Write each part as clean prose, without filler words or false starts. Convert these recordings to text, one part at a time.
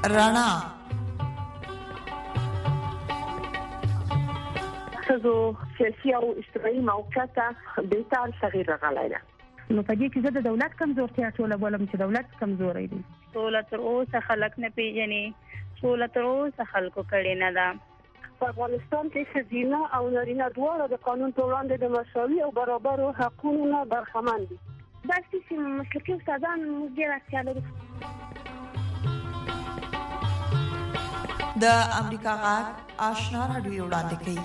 رڼا څو سیاسي او اجتماعي موقعیت بهتر تغییر راغلی دی. نو په دې کې زه د دولت کمزورتیا ټوله بولم چې دولت کمزوري دی. سوله تر اوسه خلک نه پیژني، سوله تر اوسه خلکو کړي نه ده. په افغانستان کې ښځینه او نارینه دواړه د قانون په وړاندې د مساوي او برابرو حقونو نه برخمن دي. دا چې مسلکي استادان موږ ډېر اړتیا لرو. د امریکا غږ آشنا رادیو وړاندې کوي.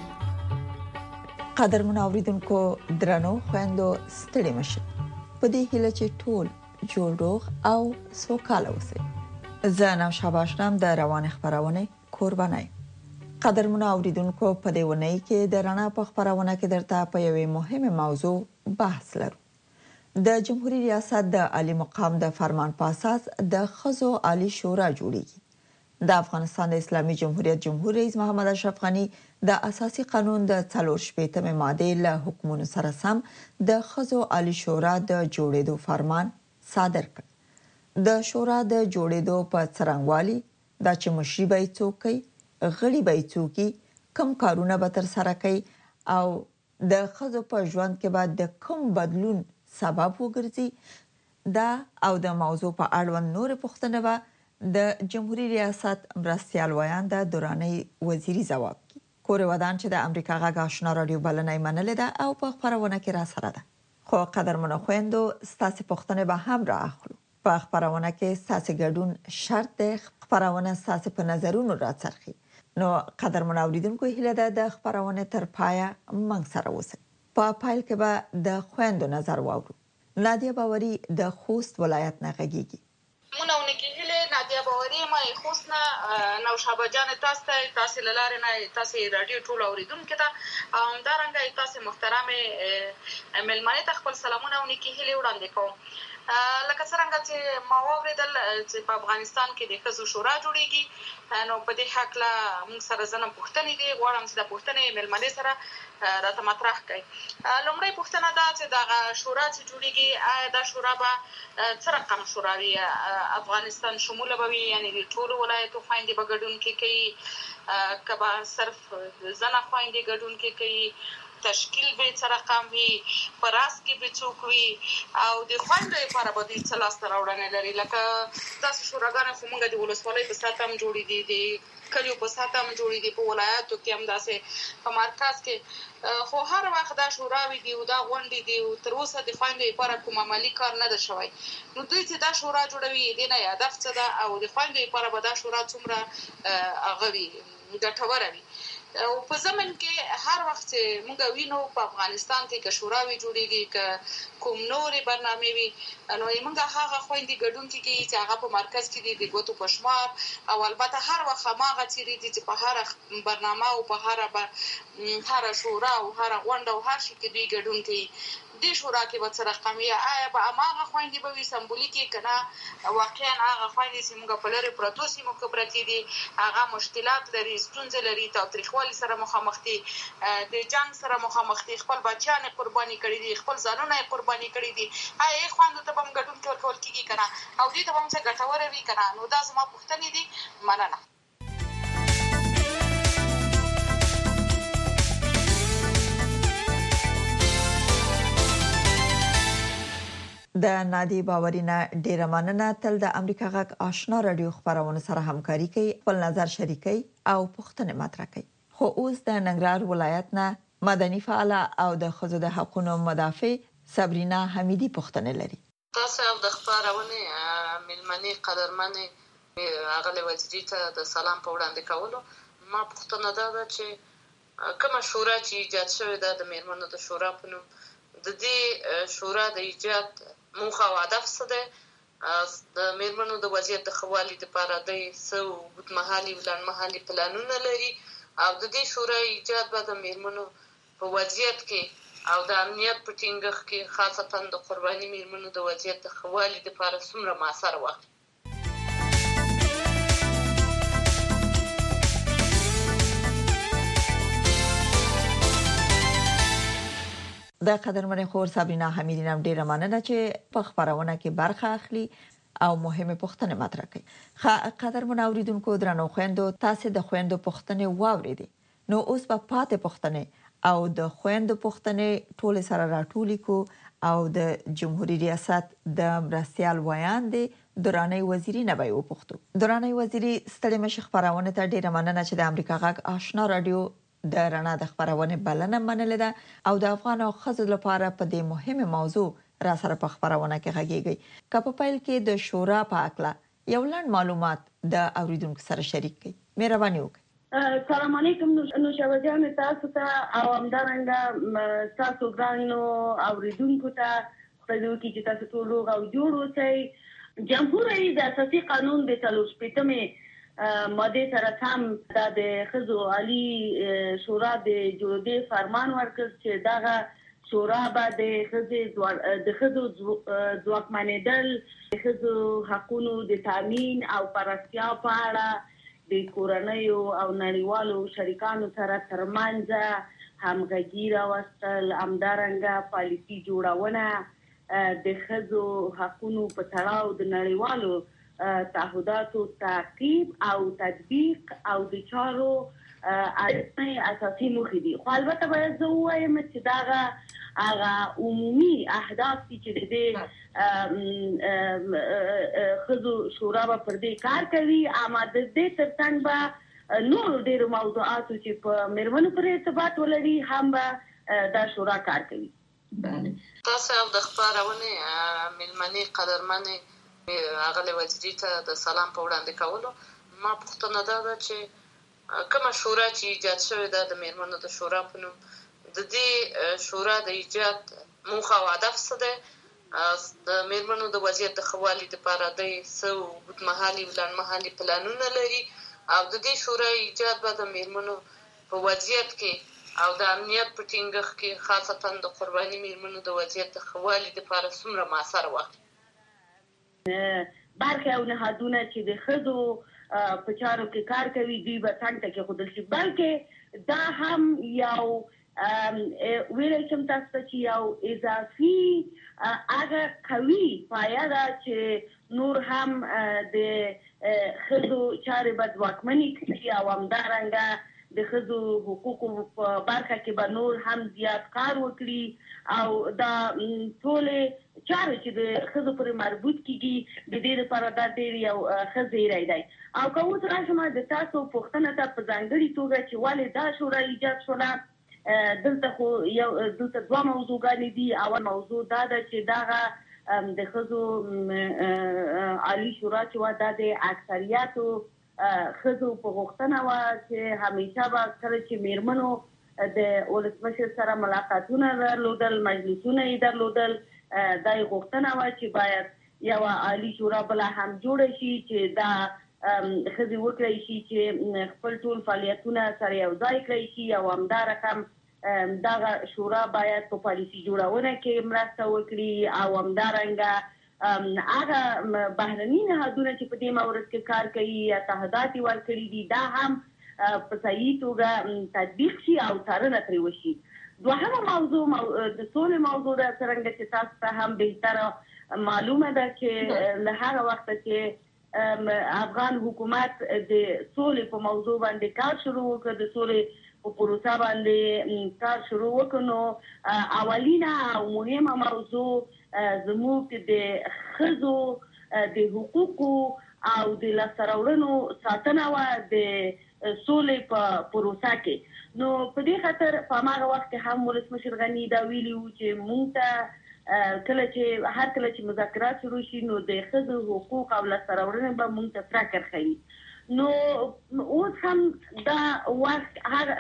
قدرمن اوریدونکو درنو خويندو ستړي مشه په دې هیله چې ټول جوړ روغ او سوکاله اوسئ. زه نو شاباشنام د روان خبرونه قربانای. قدرمن اوریدونکو په دې ونې کې د رڼا په خبرونه کې درته په یوې مهمه موضوع بحث لرو. د جمهوریت ریاست د عالی مقام د فرمان په اساس د خزو عالی شورا جوړیږي. د افغانستان د اسلامي جمهوریت جمهور رئیس محمد اشرف غنی د اساسي قانون د 4 ماده له حکمونو سره سم د خزو عالی شورا د جوړېدو فرمان صادر کړ. د شورا د جوړېدو په څرنګوالي د چې مشري به څوکي غړي به څوکي کم کارونه به تر سره کوي او د خزو په ژوند کې به د کم بدلون سبب وګرځي. دا او د موضوع په اړوند نور پوښتنه به د جمهوریت ریاست مرستيال ویان د دوراني وزیری جواب کی. کور ودان چې د امریکا غږ آشنا رادیو بلنې منلې ده او په خبرونه کې را سره ده. خو قدرمنو خويندو ستاسو پوښتنه به هم راخلو. په خبرونه کې ستاسو ګډون شرط ده. خبرونه ستاسو په نظرونو راڅرخي. نو قدرمنو اوریدونکو هیله ده د خبرونه تر پایه موږ سره اوسئ. په پایل کې به د خويندو نظر واورو. نادیه باوري د خوست ولایت نه غږیږي. مونږونه کې هله نادیه باوري ما خوستنه نو شابجان تاسو لاره نه تاسو رادیو ټول اوریدونکو ته دا رنګه تاسو محترمه ملمنه خپل سلامونه ونه کې هله وړاندې کوم. لکه څنګه چې ما واوریدل چې په افغانستان کې د خزو شورا جوړیږي نو په دې حق لا موږ سره ځنه پوښتنې دي غواړم چې د پوښتنې ملمنه سره راته مطرح کړي. لومړی پوښتنه دا چې د شورا چې جوړیږي دا شورا به څه رقم شورا وي افغانستان شموله به وي یعنی د ټولو ولایتو خويندې به ګډون کې کوي کبا صرف ځنه خويندې ګډون کې کوي تشکیل به څه رقم وي پراس کې به څوک وي او د خويندو لپاره به د څلاس راوړنه لري لکه تاسو شوراګان خو موږ د ولسوالۍ په ساتم جوړې دي د کلیو په ساتم جوړې دي په ولایتو کې هم داسې په مرکز کې خو هر وخت دا شوراوي دي او دا غونډې دي او تر اوسه د خويندو لپاره کوم عملی کار نه ده شوی. نو دوی چې دا شورا جوړوي د نه هدف څه ده او د خويندو لپاره به دا شورا څومره اغوي ګټوره وي. او په زمن کې هر وخت موږ وینو په افغانستان کې که شوراوي جوړیږي که کوم نورې برنامه وي نو موږ هغه خويندې ګډون کې چې هغه په مرکز کې دي د ګوتو پښمار او البته هر وخت هغه چیرې دي چې په هر برنامه او په هر شورا او هر غونډه او هر شي کې دوی ګډون کوي. د شورا کې به څه رقم وي آیا به هغه خويندې به وي سمبولیکي کنه واقعا هغه خويندې چې موږ په لری پروتو سیمو کې پرتی دي هغه مشکلات لري ستونزې لري تاریخوالي سره مخامخ دي د جنگ سره مخامخ دي خپل بچیان قرباني کړي دي خپل ځانونه قرباني کړي دي آیا خويندو ته هم ګډون کول کیږي کنه او دې ته هم څه ګټور وي کنه نو دا زما پوښتنه دي. مننه. د نادی باورینا ډیره مننه تل د امریکا غږ آشنا رادیو خبرونه سره همکاري کوي خپل نظر شریکي او پوښتنه مطرح کوي. خو اوس د ننګرهار ولایت نه مدني فعال او د خزو د حقوقو مدافع صبرینا حمیدی پوښتنه لري. تاسو د خبرونه ملمنې قدرمنې اغلی وزیری ته د سلام په وړاندې کولو ما پوښتنه ده چې کومه شورا چې ایجاد شوې ده د میرمنو د شورا په نوم د دې شورا د ایجاد موخه او هدف څه ده د میرمنو د وضعیت د خوالي لپاره د څو وګمحلي ولنمحلي پلانونه لري او د دې شورا ایجاد به د میرمنو په وضعیت کې او د امنیت په ټینګښت کې خاصتا د قرباني میرمنو د وضعیت د خوالي لپاره څومره مؤثر واخلي. د قدرمن خور صبرینا حمیدی نام ډیره مننه چې په خبرونه کې برخه اخلي. او مهمه پوښتنې مطرح کړي. قدرمن اوریدونکو درنو خويندو، تاسو د خويندو پوښتنې واوریدي. نو اوس په پاتې پوښتنې او د خويندو پوښتنې ټول سره راټولې کو او د جمهوریت ریاست د مرستيال وایاندې دراني وزیري نه به وپوښتو. دراني وزیري ستړي مشه خبرونه ته ډیره مننه چې د امریکا غږ آشنا رادیو د رڼا د خبرونه بلنه منلې ده او د افغان خزو لپاره په دې مهمه موضوع را سره په خبرونه کې غږیږي. کله په پیل کې د شورا په اړه یو لړ معلومات د اوریدونکو سره شریک کړئ. مهرباني وکړئ. السلام علیکم نوشابه جان، تاسو ته او همدارنګه تاسو ګرانو اوریدونکو ته خدای دې چې تاسو ټول او جوړ اوسئ. جمهوریت د اساسي قانون د 43 ماده سره سم د خزو عالی شورا د جوړېدو فرمان ورکړ چې دغه شورا به د خزو ځواکمنېدل، د خزو حقوقو د تامین او پراختیا په اړه د کورنیو او نړیوالو شریکانو سره ترمنځ همغږي راوستل، همدارنګه پالیسي جوړونه، د خزو حقوقو په تړاو د نړیوالو تعهداتو تعقیب او تطبیق او د چارو اساسي موخې دي. خو البته باید زه ووایم چې هغه عمومي اهداف چې د خزو شورا به پر دې کار کوي، اما د دې ترڅنګ به نور ډېر موضوعاتو چې په میرمنو پر ارتباط ولري هم به دا شورا کار کوي. تاسو د خبرونه ملمنې قدرمنې اغلی وزیري ته د سلام په وړاندې کولو. ما پوښتنه ده چې کومه شورا چې ایجاد شوې ده د میرمنو د شورا په نوم، د دې شورا د ایجاد موخه او هدف څه دی؟ د میرمنو د وضعیت د ښه والي لپاره د څه اوږدمهالي لنډمهالي پلانونه لري او د دې شورا ایجاد به د میرمنو په وضعیت کې او د امنیت په ټینګښت کې خاصتا د قرباني میرمنو د وضعیت د ښه والي لپاره څومره مؤثر واخلي. برخې او نهادونه چې د ښځو په چارو کې کار کوي دوی به څنګه کې خودل شي، بلکې دا هم یو ویلای شم تاسو ته چې یو اضافي هغه قوي پایه ده چې نور هم د ښځو چارې به ځواکمنې کړي او همدارنګه د ښځو حقوقو په برخه کې به نور هم زیات کار وکړي او دا ټولې چارې چې د ښځو پورې مربوط کیږي د دې لپاره دا ډېر یو ښه ځای دی. او که اوس راشم د تاسو پوښتنه ته په ځانګړې توګه چې ولې دا شورا ایجاد شوله، دلته خو دلته دوه موضوعګانې دي. اول موضوع دا ده چې دغه د ښځو عالی شورا چې وه دا د اکثریتو ښځو په غوښتنه وه چې همیشه به کله چې میرمنو د ولسمشر سره ملاقاتونه درلودل، مجلسونه یې درلودل، دا یې غوښتنه وه چې باید یوه عالی شورا بله هم جوړه شي چې دا ښځې وکړی شي چې خپل ټول فعالیتونه سره یو ځای کړی شي او همدارقم دغه شورا باید په پالیسي جوړونه کې مرسته وکړي او همدارنګه هغه بهرني نهادونه چې په دې مورد کې کار کوي یا تعهدات یې ورکړي دي دا هم په صحیح توګه تطبیق شي او څارنه ترې وشي. دوهمه موضوع د سولې موضوع ده، څرنګه چې تاسو ته هم بهتره معلومه ده چې له هغه وخته چې افغان حکومت د سولې په موضوع باندې کار شروع وکړ، د سولې په پروسه باندې کار شروع وکړ، نو اولینه او مهمه موضوع زموږ د ښځو د حقوقو او د لاسته راوړنو ساتنه وه د سولې په پروسه کې. نو په دې خاطر په هماغه وخت کې هم ولسمشر غني دا ویلي وو چې موږ ته کله چې مذاکرات شروع شي نو د ښځو حقوق او لاسته راوړنې به موږ ته فکر ښیي. نو اوس هم دا وخت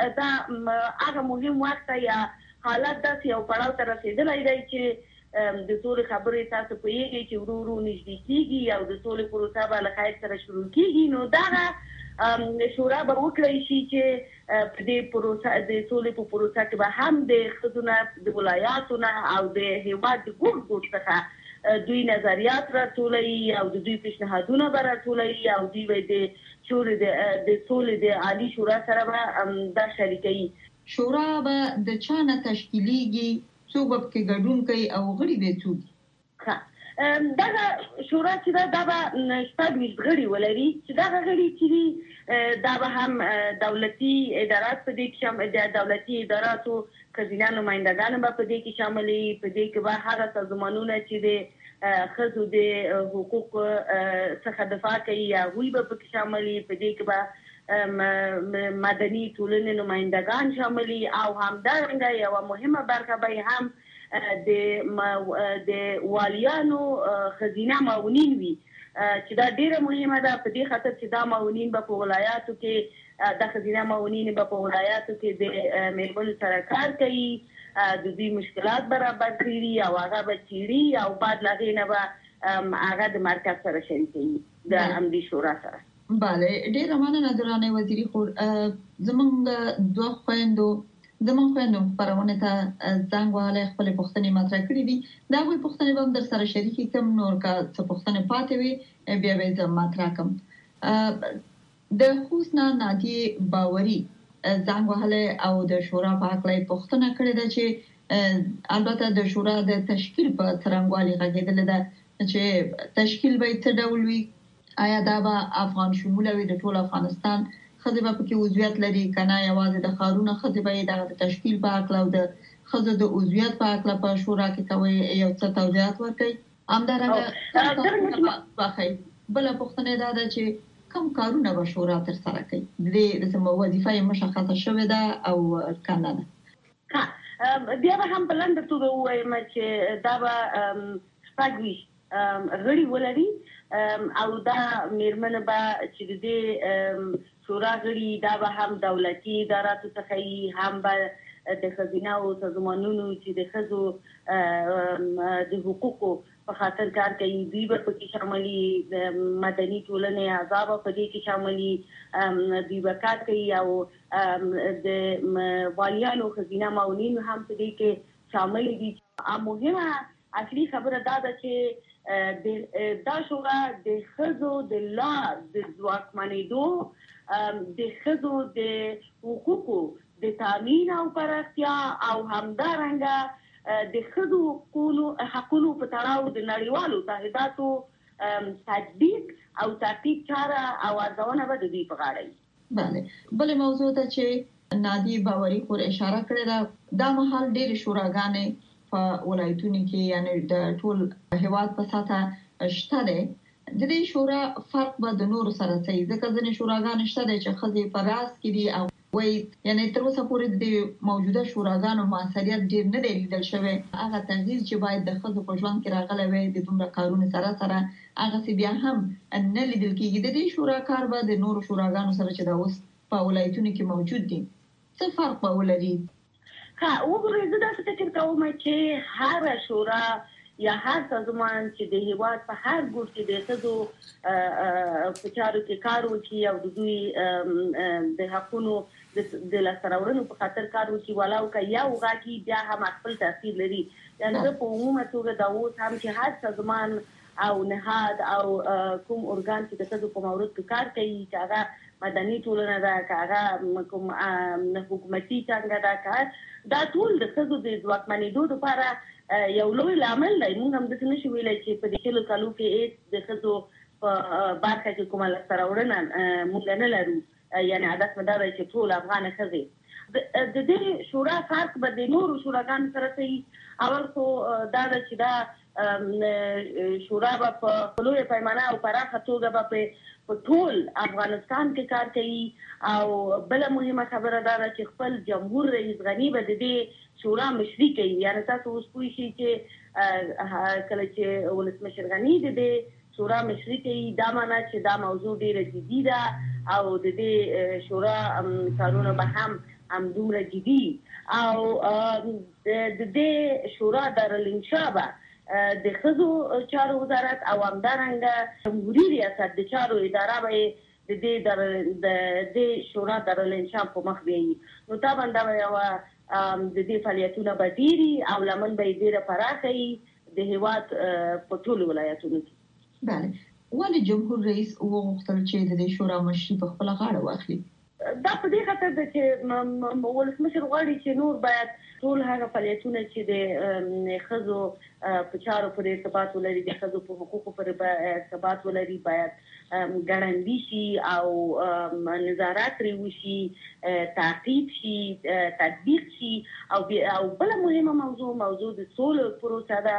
هغه مهم وخت یا حالت داسې یو پړاو ته رسېدلی دی چې د سولې خبرې تاسو پوهېږئ چې ورو ورو نږدې کېږي او د سولې پروسه به له خیر سره شروع کېږي. نو دغه شورا به وکړی شي چې په دې پروسه د سولې په پروسه کې به هم د ښځو نه د ولایاتو نه او د هېواد د ګوټ ګوټ څخه دوی نظریات راټولوي او د دوی پیشنهادونه به راټولوي او دوی به د سولې د عالي شورا سره به دا شریکوي. شورا به د چا نه تشکیلیږي، څوک به پکې ګډون کوي او غړي به څوک؟ دا شورا چې دا به شپږ غړي ولري چې دا غړي چې دا به هم دولتي ادارات په دې کې شامل دي، دولتي اداراتو خزینه نمائندگان به په دې کې شامل دي، په دې کې به هغه سازمانونه چې د ښځو د حقوق څخه دفاع کوي هغوی به پکې شامل دي، په دې کې به مدني ټولنې نمائندگان شامل دي او همدارنګه یوه مهمه برخه به هم د والیانو خزینه معاونین وي چې دا ډیره مهمه ده په دې خاطر چې دا معاونین به په ولایاتو کې د خزینه معاونین به په ولایاتو کې د میرمنو سره کار کوي، د دوی مشکلات برابر کړي او هغه به څیړي او بعد له هغې نه به هغه د مرکز سره شریکوي د همدې شورا سره. بله، ډیره مننه درانه وزیري خور. زمونږ دوه خویندو خپرونه ته زنګ وهلی خپلې پوښتنې مطرح کړې دي. د هغوی پوښتنې به هم در سره شریکې کړم، نور که څه پوښتنې پاتې وي بیا به یې زه مطرح کړم. د خوست نه نادیې باوري زنګ وهلی او د شورا په هکله یې پوښتنه کړې ده چې البته د شورا د تشکیل په څرنګوالي غږېدلې ده چې تشکیل به یې څه ډول وي، آیا دا به افغان شموله وي، د ټول افغانستان ښځې به پکې عضویت لري که نه یوازې د ښارونو ښځې به یې دغه د تشکیل په هکله او د ښځو د عضویت په هکله په شورا کې کوئ یو څه توضیحات ورکوئ. همدارنګه بله پوښتنه دا ده چې کوم کارونه به شورا ترسره کوي، د دې وظیفه یې مشخصه شوې ده او که نه ده؟ بیا به هم په لنډه توګه ووایم چې دا به شپږ ویشت غړي ولري او دا میرمنې به چې د دې شورا غړي دا به هم دولتي اداراتو څخه وي، هم به د ښځینه او سازمانونو چې د ښځو د حقوقو په خاطر کار کوي دوی به پکې شامل وي، د مدني ټولنې اعضا به په دې کې شامل وي، دوی به کار کوي او د والیانو ښځینه معاونین هم په دې کې شامل دي. مهمه اصلي خبره دا ده چې دا شورا د ښځو د لار د ځواکمنېدو، د ښځو د حقوقو د تامین او پراختیا او همدارنګه د ښځو حقونو په تړاو د نړیوالو تعهداتو تطبیق او تعقیب چاره او ارزونه به د دوی په غاړه وي. بله، بلې موضوع ته چې نادیې باوري خور اشاره کړې ده، دا مهال ډېرې شوراګانې په ولایتونو کې یعنی د ټول هیواد په سطحه شته دی. د دې شورا فرق به د نورو سره څه وي؟ ځکه ځینې شوراګانې شته دی چې ښځې په راس کې دي او وایي یعنی تر اوسه پورې د موجوده شوراګانو موثریت ډېر نه دی لیدل شوی. هغه تغییر چې باید د ښځو په ژوند کې راغلی وی د دومره کارونو سره هغسې بیا هم نه لیدل کېږي. د دې شورا کار به د نورو شوراګانو سره چې دا اوس په ولایتونو کې موجود دي څه فرق به ولري؟ وګورئ، زه داسې فکر کوم چې هره شورا یا هر سازمان چې د هیواد په هر ګوټ کې د ښځو په چارو کې کار وکړي او د دوی د حقونو د لاسته راوړنو په خاطر کار وکړي، ولاو که یو غاکي بیا هم خپل تاثیر لري. یعنې زه په عمومه توګه دا اوس هم چې هر سازمان او نهاد او کوم ارګان چې د ښځو په مورد کې کار کوي، چې هغه مدني ټولنه ده که هغه کوم حکومتي څانګه ده، که دا ټول د ښځو د ځواکمنېدو لپاره یو لوی لامل دی. موږ هم داسې نشو ویلی چې په دې 100 کالو کې هېڅ د ښځو په برخه کې کومه لاسته راوړنه موږ نه لرو، یعنې هدف مې دا دی چې ټول افغانه ښځې د دې شورا فرق به د نورو شوراګانو سره څه وي؟ اول خو دا ده چې دا شورا به په لویه پیمانه او پراخه توګه به په ټول افغانستان کې کار کوي او بله مهمه خبره دا ده چې خپل جمهور رئیس غني به د دې شورا مشري کوي. یعنې تاسو اوس پوه شئ چې کله چې ولسمشر غني د دې شورا مشري کوي، دا معنا چې دا موضوع ډیره جدي ده او د دې شورا کارونه به هم همدومره جدي او د دې شورا دارالانشا به د ښځو چارو وزارت او همدارنګه جمهوري ریاست د چارو اداره به د دې شورا دارالانشا په مخ بیایي. نو طبعا دا به یوه د دې فعالیتونه به ډېري او لمن به یې ډېره پراخه وي د هېواد په ټولو ولایتونو کې. بله، ولې جمهور رئیس وغوښتل چې د دې شورا مشري په خپله غاړه واخلي؟ دا په دې خاطر ده چې ولسمشر غواړي چې نور باید ټول هغه فعالیتونه چې د ښځو په چارو پورې ارتباط ولري، د ښځو په حقوقو پورې ارتباط ولري، باید ګړندي شي او نظارت پرې وشي، تعقیب شي، تطبیق شي. او بله مهمه موضوع د سولې پروسه ده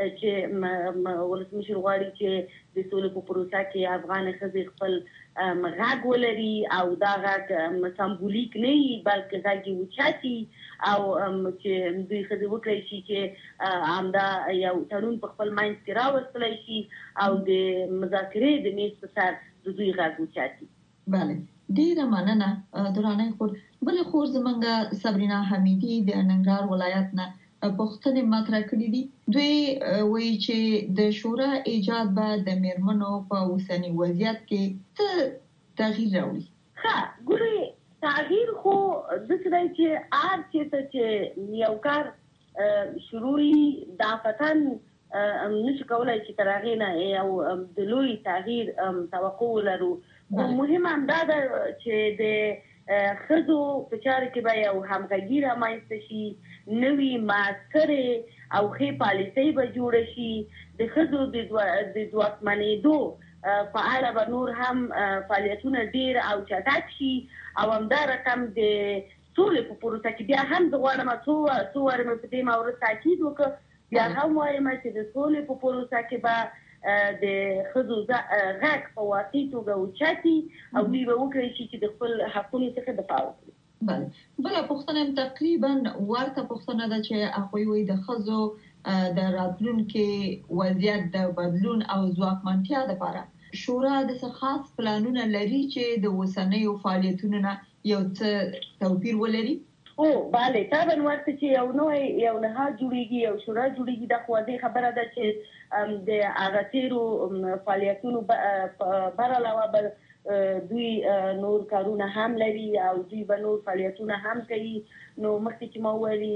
چې ولسمشر غواړي چې د سولې په پروسه کې افغان ښځې خپل غږ ولري او دا غږ سمبولیک نه وي بلکې غږ یې اوچتي او چې دوی ښځې وکړی شي چې همدا یو تړون په خپل منځ کې راوستلی شي او د مذاکرې د میز په سر د دوی غږ اوچتي. بله، ډیره مننه درانۍ خور. بلې خور زمونږ صبرینا حمیدي د ننګرهار ولایت نه پوښتنې مطرح کړې دي. دوی وایي چې د شورا ایجاد به د میرمنو په اوسني وضعیت کې څه تغییر راوړي. ښه، ګورئ تغییر خو داسې دی چې هر چېرته چې یو کار شروع وي دا فتن نشي کولی چې تر هغې نه یو د لوی تغییر توقع ولرو. مهم همدا ده چې د ښځو په چارو کې به یو همغږي رامنځته شي، نوي معسکرې او ښې پالیسۍ به جوړه شي. د ښځو د ځواکمنېدو په اړه به نور هم فعالیتونه ډېر او چټک شي او همدا رقم د سولې په پروسه کې بیا هم زه غواړم څو وارې مې په دې مورد تاکید وکړ، بیا هم وایم چې د سولې په پروسه کې به د ښځو غږ په واقعي توګه اوچتي او دوی به وکړی شي چې د خپل حقونو څخه دفاع وکړي. بله، بله پوښتنه تقریبا ورته پوښتنه ده چې هغوی وایي د ښځو د راتلونکي وضعیت د بدلون او ځواکمنتیا لپاره شورا د څه خاص پلانونه لري چې د اوسنیو فعالیتونو نه یو څه توپیر ولري. بله، طبعا ورته چې یو نهاد جوړیږي، یو شورا جوړیږي، دا خو واضح خبره ده چې د هغه تیرو فعالیتونو بر علاوه به دوی نور کارونه هم لري او دوی به نور فعالیتونه هم کوي. نو مخکې چې ما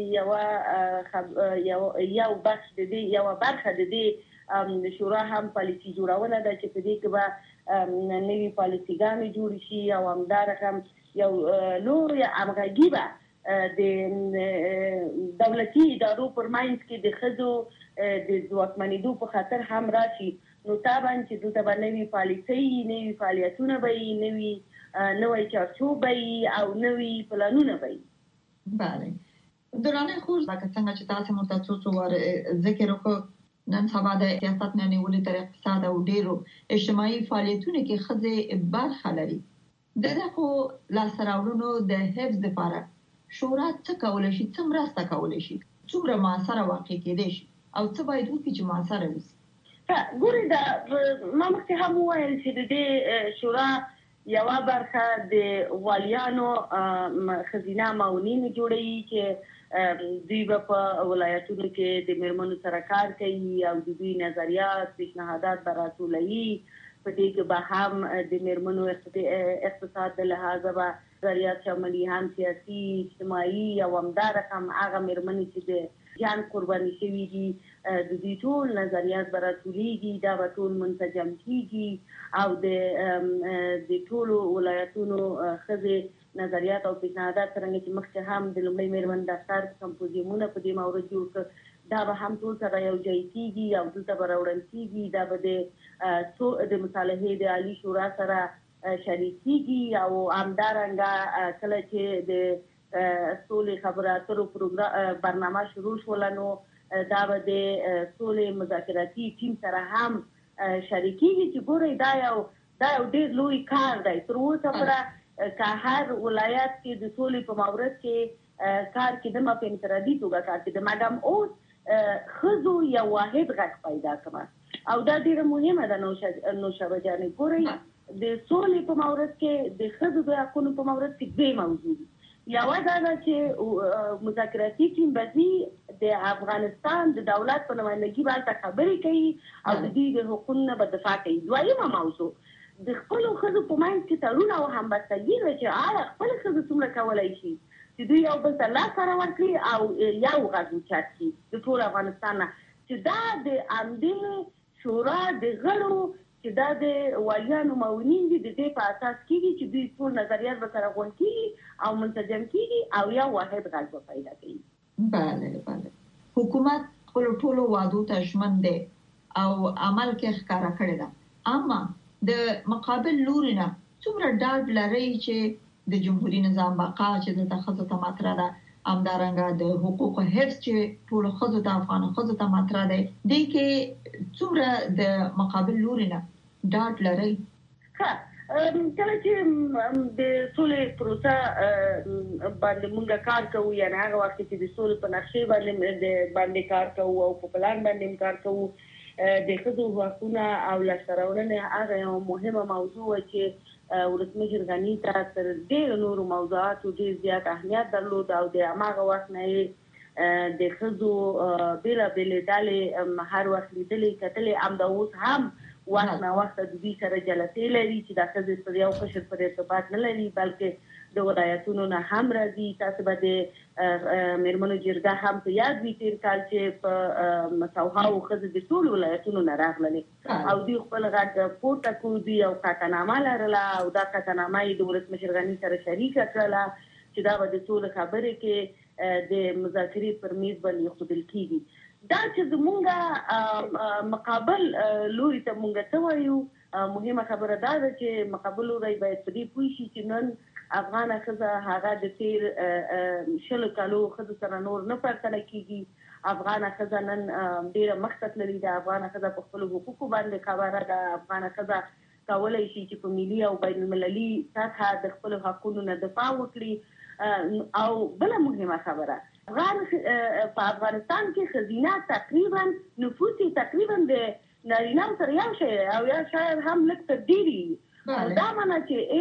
وویلي یو بخش د دې یوه برخه د دې شورا هم پالیسي جوړونه ده چې په دې کې به نوي پالیسیګانې جوړې شي او همدارنګه هم یو لویه همغږي به د دولتي ادارو پر منځ کې د ښځو د ځواکمنېدو په خاطر هم راشي. نو طبعا چې دلته به نوي پالیسۍ، نوي فعالیتونه به وي، نوی چارچوب به وي او نوي پلانونه به وي. بله، درانۍ خور، لکه څنګه چې تاسو موږ ته څو واره ذکر وکړ، نن سبا د سیاست نه نیولې تر اقتصاد او ډیرو اجتماعي فعالیتونو کې ښځې برخه لري. د دغو لاسته راوړنو د حفظ لپاره شورا څه کولی شي، څه مرسته کولی شي، څومره معاصره واقع کېدی شي او څه باید وکړي چې معاصره وي؟ ګورئ، ما مخکې هم وویل چې د دې شورا یوه برخه د والیانو ښځینه معاونین جوړوي چې دوی به په ولایتونو کې د میرمنو سره کار کوي او د دوی نظریات، پیشنهادات به راټولوي. په دې کې به هم د میرمنو اقتصاد د لحاظه به نظریات شاملي، هم سیاسي، اجتماعي او همدارقم هغه میرمنې چې د جان قرباني شوي دي د دوی ټول نظریات به راټولېږي، دا به ټول منسجم کېږي او د ټولو ولایتونو ښځې نظریات او پیشنهادات څرنګه چې مخکې هم د لومړۍ میرمن دفتر سمپوزیمونه په دې مورد جوړ کړ، دا به هم ټول سره یو ځای کېږي او دلته به راوړل کېږي. دا به د مصالحې د عالي شورا سره شریکېږي او همدارنګه کله چې د سولې خبرو اترو برنامه شروع شوله نو دا به د سولې مذاکراتي ټیم سره هم شریکېږي چې ګورئ دا یو ډېر لوی کار دی. تر اوسه پورې که هر ولایت کې د سولې په مورد کې کار کېدمه په انفرادي توګه کار کېده، مګم اوس ښځو یو واحد غږ پیدا کړه او دا ډېره مهمه ده. نوشابه جانې، ګورئ د سولې په مورد کې د ښځو د حقونو په مورد کې دوی موضوع دي. یوه دا ده چې مذاکراتي ټیم به ځي د افغانستان د دولت په نمایندګي به هلته خبرې کوي او د دوی د حقونو نه به دفاع کوي. دویمه موضوع د خپلو ښځو په منځ کې تړون او همبستګي ده چې آیا خپلې ښځې څومره کولی شي چې دوی یو بل ته لاس سره ورکړي او یو غږ اوچت کړي د ټول افغانستان نه، چې دا د همدې شورا د غړو چې دا د والیانو معاونین دي د دې په اساس کېږي چې دوی ټول نظریات به سره غونډ کېږي او منسجم کېږي او یو واحد غږ به پیدا کوي. بله حکومت خپل ټولو وعدو ته ژمن دی او عمل کې ښکارا کړی ده، اما د مقابل لوري نه څومره ډاډ لري چې د جمهوریت نظام بقا چې د تخصص ته مطرح ده، همدارنګه د حقوقو حفظ چې ټول خزو ته افغان خزو ته مطرح ده، د کې څومره د مقابل لوري نه ډاډ لري؟ کله چې د سولې پروسه باندې موږ کار کوو، یعنی هغه وخت چې د سولې په نقشې باندې کار کوو او په پلان باندې کار کوو، د ښځو حقوقونه او لاسته راوړنې هغه یو مهمه موضوع چې ولسمشر غني ته تر ډېرو نورو موضوعاتو ډېر زیات اهمیت درلود او د هماغه وخت نه یې د ښځو بېلابېلې ډلې هر وخت لیدلې کتلې، همدا اوس هم وخت نه وخت د دوی سره جلسې لري چې د ښځې پر یو قشر پر ارتباط نه لري بلکې د ولایتونو نه هم راځي. تاسو به د مېرمنو جرګه هم په یاد وي تېر کال چې په سوهاو ښځې د ټولو ولایتونو نه راغللې او دوی خپل غږ پورته کړو. دوی یو قطعنامه لرله او دا قطعنامه یې د ولسمشر غني سره شریکه کړله چې دا به د ټولو خبرې کې د مذاکرې پر میز باندې ایښودل کېږي. دا چې زمونږ مقابل لوري ته مونږ څه وایو، مهمه خبره دا ده چې مقابل لوري باید په دې پوه شي چې نن افغانه ښځه هغه د تېر 20 کالو ښځو سره نور نه پرتله کېږي. افغانه ښځه نن ډېره مخکښ لري ده. افغانه ښځه په خپلو حقوقو باندې خبره ده. افغانه ښځه کولی شي چې په ملي او بین المللي سطحه د خپلو حقونو نه دفاع وکړي. او بله مهمه خبره، په افغانستان کې ښځینه تقریبا نفوس تقریبا د نارینه‌و سره یو شی او یا شاید هم لږ تر ډېرې، دا معنی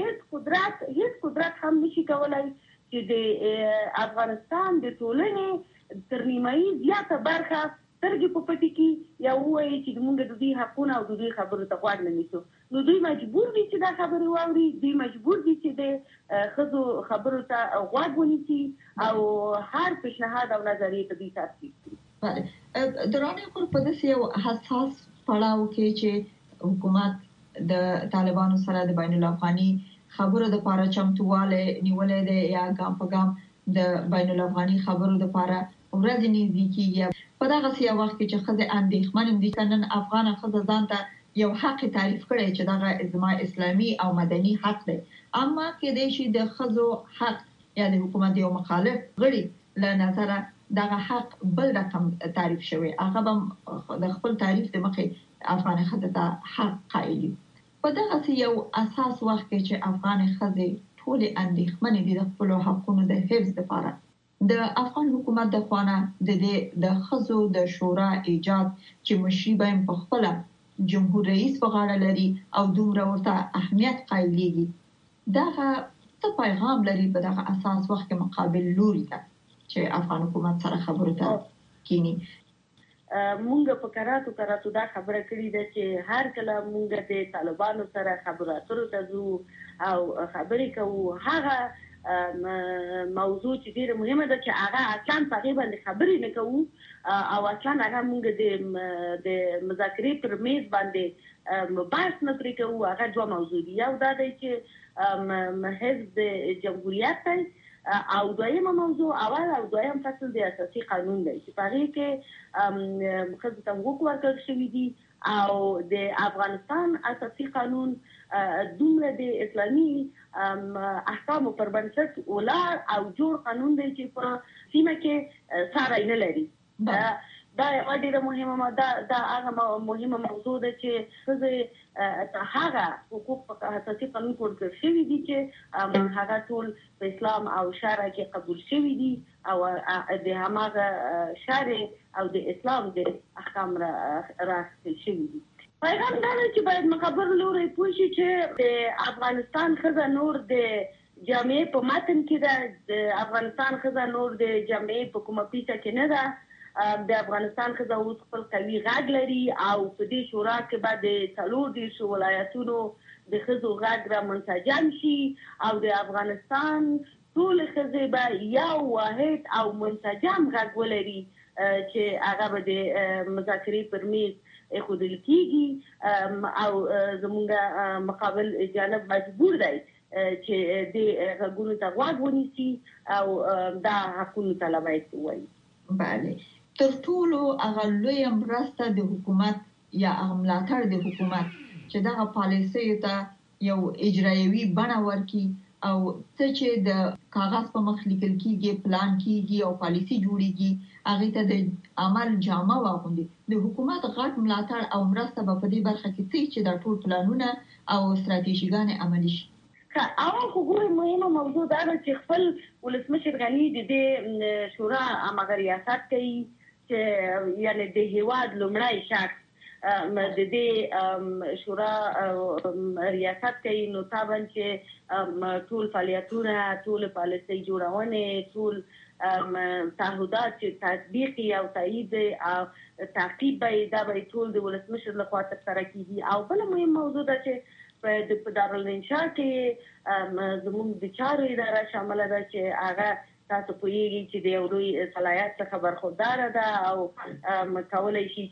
چې هیڅ قدرت هم نشي کولای چې د افغانستان د ټولنې تر نیمایي زیاته برخه سترګې په پټې کړي یا ووایي چې موږ د دوی حقونه او د دوی خبرو ته غوږ نه نیسو. نو دوی مجبور دي چې دا خبرې واوري، دوی مجبور دي چې د ښځو خبرو ته غوږ ونیسي او هر پیشنهاد او نظریې ته دوی تصدیق کړي. د رانې خور په داسې یو حساس پړاو کې چې حکومت د طالبانو سره د بین الافغاني خبرو د لپاره چمتووالی نیولې ده یا ګام په ګام د بین الافغاني خبرو د لپاره ورځ نږدې کېږي. په دغه یو وخت کې چې ښځې اندېښمنې دي چې نن افغانه ښځه ځان ته یو حق تعریف کړی چې دغه زما اسلامي او مدني حق دی، اما کېدای شي د ښځو حق یا د حکومت یو مخالف غړي له نظره دغه حق بل رقم تعریف شوی، هغه به د خپل تعریف د مخې افغان ښځه ته حق قایل. په دغه یو اساس وخت کې چې افغان ښځې ټول اندېښمنې دي د خپل حقوقو د حفظ لپاره، د افغان حکومت د خوانه د ښځو د شورا ایجاد چې مشري به په خپل جمهور رئیس په غاړه لري او دومره ورته اهمیت قایلېږي، دغه څه پیغام لري په دغه اساس وخت کې مقابل لوري ته چې افغان حکومت سره خبرو ته کینی؟ مونږ په کراتو دا خبره کړې ده چې هر کله مونږ د طالبانو سره خبرو اترو ته ځو او خبرې کوو، هغه موضوع چې ډیره مهمه ده چې هغه اصلا په هغې باندې خبرې نه کوو او اصلا هغه مونږ د مذاکرې پر میز باندې بحث نه پرې کوو. هغه دوه موضوع دي، یو دا دی چې حزب د جمهوریت دی او دویمه موضوع اول او دویم فصل د اساسي قانون دی چې په هغې کې ښځو ته حقوق ورکړل شوي دي او د افغانستان اساسي قانون دومره د اسلامي احکامو پر بنسټ ولاړ او جوړ قانون دی چې په سیمه کې ساری نه لري. دا یوه ډېره مهمه دا هغه مهمه موضوع ده چې ښځې هغه حقوق په اساسي قانون کې ورکړل شوي دي چې هغه ټول په اسلام او شرع کې قبول شوي دي او د هماغه شرع او د اسلام د احکام راخیستل شوي دي. پیغام دا دی چې باید مقابل لوري پوه شي چې د افغانستان ښځه نور د جامعې په متن کې ده، د افغانستان ښځه نور د جامعې په کومه پیسه کې نه ده. د افغانستان ښځه اوس خپل قوي غږ لري او په دې شورا کې به د 40 ولایتونو د ښځو غږ را منسجم شي او د افغانستان ټولې ښځې به یو واحد او منسجم غږ ولري چې هغه به د مذاکرې پر میز خودل کیږي او زموږ مقابل جانب مجبور دی چې د غوښتنو ته غوږ ونیسي او دا حقوقو طلبای کوي. بله، تر ټولو هغه لوی مرسته د حکومت یا ملاتړ د حکومت چې دا پالیسي ته یو اجرایوي بڼه ورکړي او څه چې د کاغذ په مخ لیکل کیږي، پلان کیږي او پالیسي جوړیږي، هغه ته د عمل جامه واغوندي. د حکومت غټ ملاتړ او مرسته په دې برخه کې چې دا ټول پلانونه او ستراتیژیګان عملي شي. او خبره مهمه موضوع دا ده چې خپل ولسمشر غنی د دې شورا امغه ریاست کوي چې یعنی د هیواد لومړی شخص د دې شورا ریاست کوي، نو طبعا چې ټول فعالیتونه، ټول پالیسي جوړونه، ټول تعهدات چې تطبیق او تایید او تعقیب دا به ټول د ولسمشر لخوا ترسره کیږي. او بل مهم موضوع ده چې په دارالانشا کې زموږ د چارو اداره شامل ده چې هغه تاسو پوهیږئ چې د یو لوی صلاحیت څخه برخوردار ده او کولای شي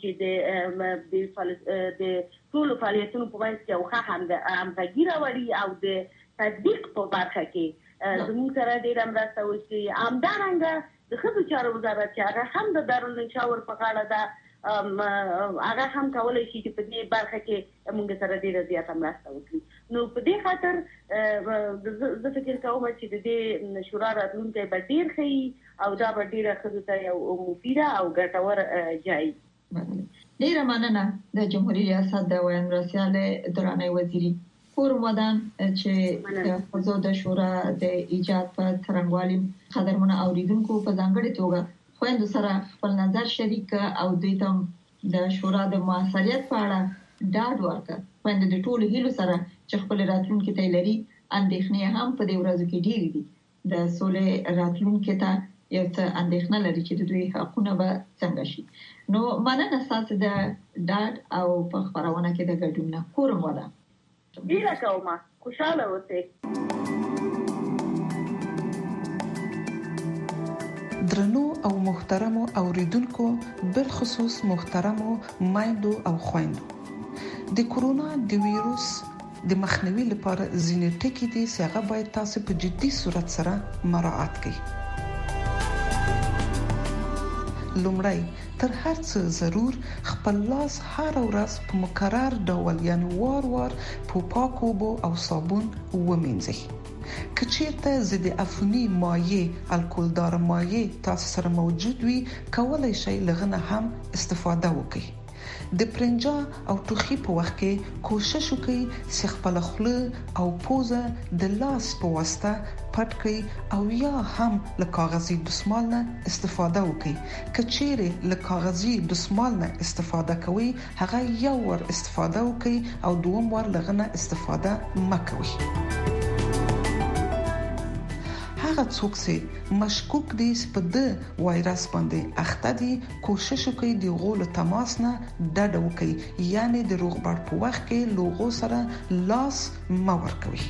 چې د ټولو فعالیتونو په منځ کې یو ښه همغږي راولي او د تطبیق په برخه کې زموږ سره ډېره مرسته وکړي. همدارنګه د ښځو چارو وزارت چې هغه هم د دارالانشا ور په غاړه ده، هغه هم کولای شي چې په دې برخه کې موږ سره ډېره زیاته مرسته وکړي. نو په دې خاطر زه فکر کوم چې د دې شورا راتلونکی به ډېر ښه او دا به ډېره ښځو ته یو مفیده او ګټور ځای. ډېره مننه د جمهوریت ریاست د ویان مرسیال درانه وزیری فورم ودان چې د ښځو د شورا د ایجاد په څرنګوالي قدرمنه اوریدونکو په ځانګړي توګه خويندو سره خپل نظر شریک او دوی ته د شورا د موثریت په اړه ډاډ ورکړ. خويندو د ټولو هیلو سره چې خپل راتلونکي ته لري، اندېښنې هم په دې ورځو کې ډېرې دي. د سولې راتلونکي ته یو څه اندېښنه لري چې د دوی حقونه به څنګه شي. نو مننه تاسو د ډاډ او په خبرونه کې د ګډون نه فورم ودان. ډیره کومه خوشاله اوسئ. درنو او محترمو اوریدونکو، بالخصوص محترمو مایندو او خويندو، د کورونا د ویروس د مخنیوي لپاره ځینې ټکي دي چې هغه باید تاسو په جدي صورت سره مراعات کړئ. لومړی، تر هر څه ضرور خپل لاس هر ورځ په مکرر ډول یعنی وار په پاکو اوبو او صابون ومینځئ. که چیرته ضد عفونی مایع، الکولدار مایع تاسو سره موجود وي، کولای شئ لغنه هم استفاده وکړئ. د پرنجا او ټوخي په وخت کې کوشش وکړئ چې خپل خوله او پوزه د لاس په واسطه پټ کړئ او یا هم له کاغذي دستمال نه استفاده وکړئ. که چیرې له کاغذي دستمال نه استفاده کوئ، هغه یو ور استفاده وکړئ او دوم ور لغنه استفاده مکوئ. هغه څوک چې مشکوک دي په د وایرس باندې اخته دي، کوشش وکړي د غول تماس نه ډډه وکړي، یعنی د روغبړ په وخت کې لوغو سره لاس مور کوي.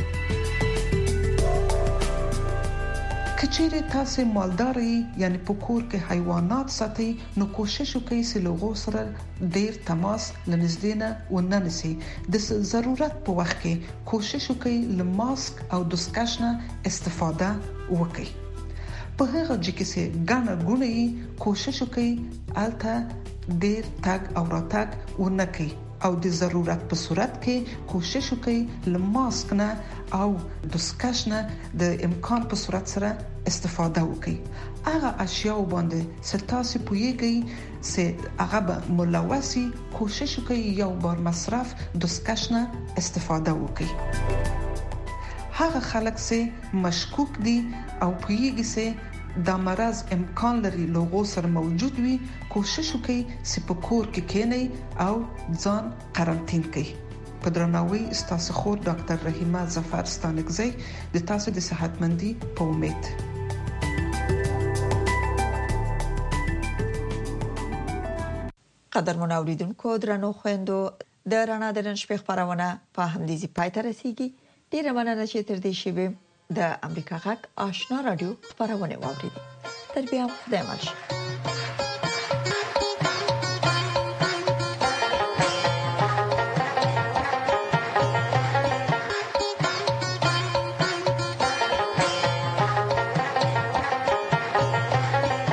کچېره تاسو مالداري یعنی په کور کې حیوانات ساتي، نو کوشش وکړئ چې لوغو سره ډیر تماس لنږدې نه وننسي. د ضرورت په وخت کې کوشش وکړئ له ماسک او دستکش نه استفاده وکړئ. په هغه ځکه چې ګڼه ګونې کوشش وکړئ الته ډیر تګ او راتګ ونکړئ او د ضرورت په صورت کې کوشش وکړئ له ماسک نه او دستکش نه د امکان په صورت سره استفاده وکړئ. هغه اشیاء باندې ستاسو پوهیږئ چې هغه به ملوثي، کوشش وکړئ یو بار مصرف دستکش نه استفاده وکړئ. هغه خلک چې مشکوک دي او پوهیږي چې دا مرض امکان لري لوغو سره موجود وي، کوشش وکړئ چې په کور کې کېنئ او ځان قرنطین کړئ. په درناوي ستاسو خور ډاکټر رحیمه ظفر ستانکزی د تاسو د صحتمندي په امید. قدرمن اوریدونکو، درنو خويندو، د رڼا د نن شپې خبرونه په همدې ځای پای ته رسیدي. ډیره مننه چې تر دې شیبې د امریکا غږ آشنا رادیو خبرونه واوریدي. تر بیا خدای مل.